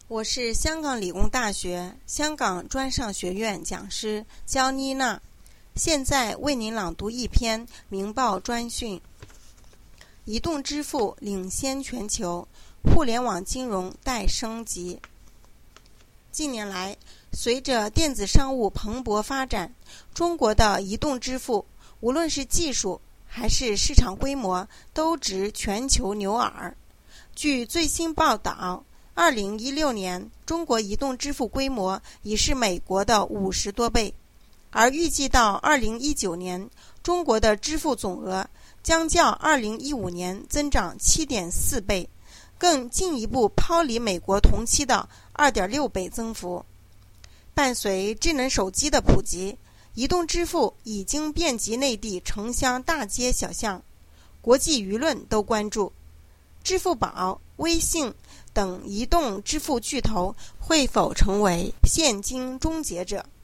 我是香港理工大学香港专上学院讲师焦妮娜，现在为您朗读一篇明报专讯。移动支付领先全球，互联网金融待升级。近年来，随着电子商务蓬勃发展，中国的移动支付无论是技术还是市场规模都值全球牛耳。据最新报道，2016年中国移动支付规模已是美国的50多倍，而预计到2019年，中国的支付总额将较2015年增长7.4倍，更进一步抛离美国同期的2.6倍增幅。伴随智能手机的普及，移动支付已经遍及内地城乡大街小巷，国际舆论都关注支付宝、微信等移动支付巨头会否成为现金终结者。